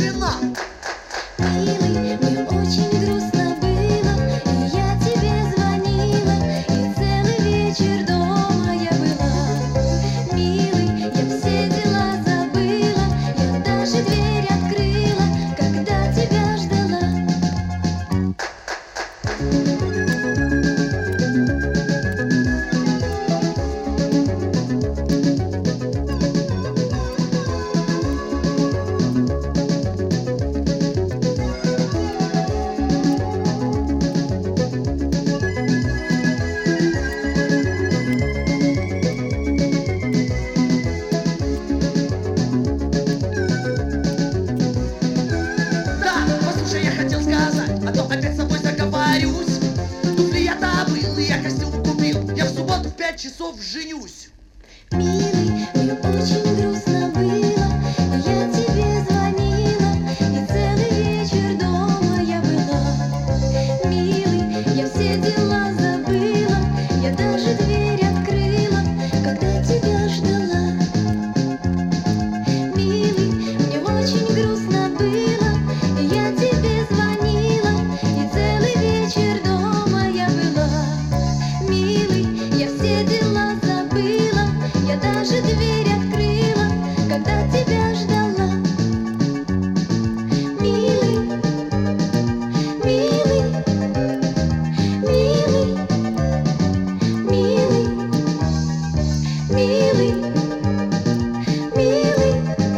тишина. Милый, мне очень грустно было, и я тебе звонила, и целый вечер дома я была. Милый, я все дела забыла, я даже дверь открыла, когда тебя ждала. Опять с тобой заговорюсь. Туфли я добыл, и я костюм купил. Я в субботу в 5 часов женюсь. Милый, мне очень грустно было, и я тебе звонила, и целый вечер дома я была. Милый, я все дела забыла, я даже дверь открыла, когда тебя ждала. Милый, мне очень грустно было, и я тебе звонила, и целый вечер дома я была. Милый, я все дела забыла, я даже дверь открыла, когда тебя ждала. Милый, милый, милый, милый, милый, милый,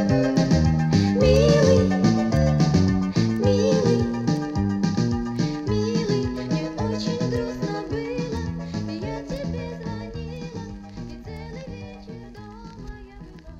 милый, милый, милый, мне очень грустно было, и я тебе звонила, и целый вечер дома я была.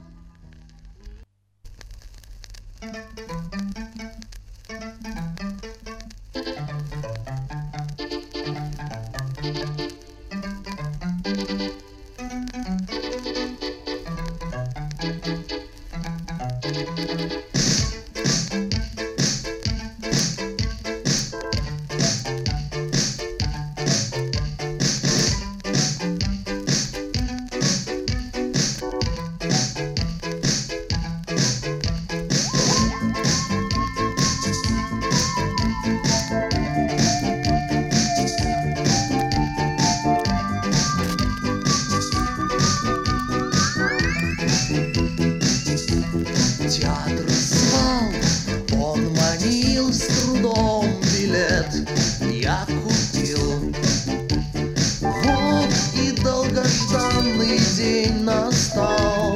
Театр звал, он манил, с трудом билет я купил. Вот и долгожданный день настал.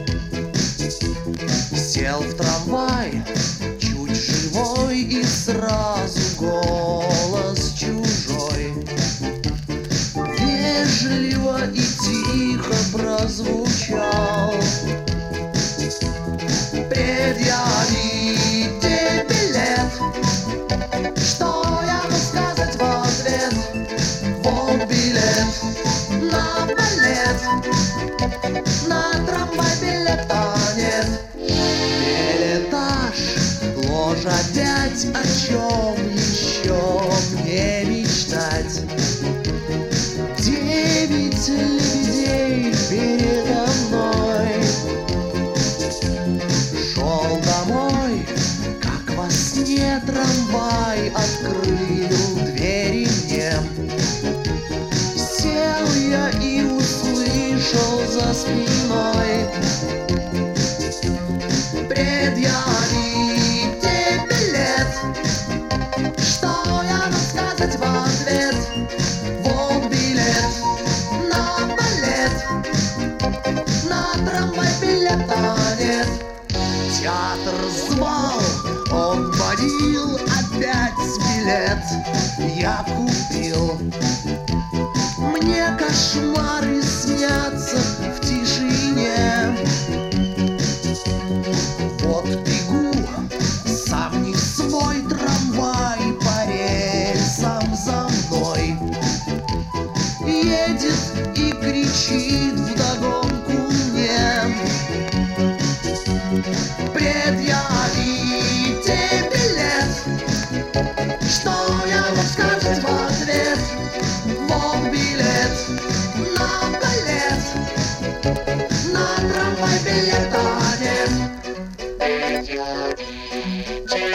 Сел в трамвай, чуть живой, и сразу голос чужой вежливо и тихо прозвучал. Предъявите билет. Что я могу сказать в ответ? Вот билет на балет, на трамвай билета нет. Билетаж, ложь опять, о чем еще мне мечтать? 9 лебедей передо мной. Шел домой, как во сне трамвай открыл двери мне. Сел я и услышал за спиной: предъявите билет. Что я могу сказать в ответ? Вот билет на балет, на трамвай билета нет. Театр звал, он манил, опять билет я купил. Мне кошмары снятся в тишине. Вот бегу, сам не свой, трамвай по рельсам за мной едет и кричит вдогонку мне: предъявите билет. Что я могу сказать вам?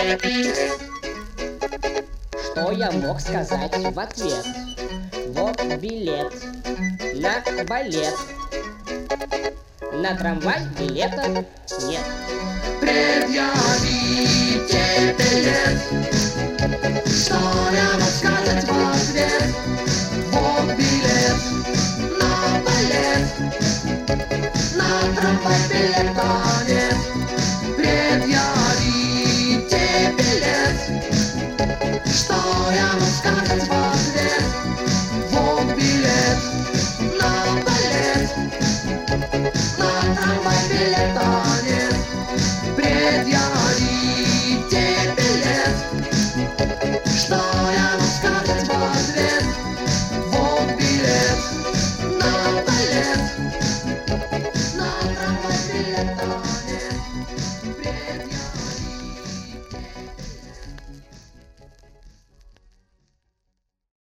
Что я мог сказать в ответ? Вот билет на балет. На трамвай билета нет. Предъявите билет.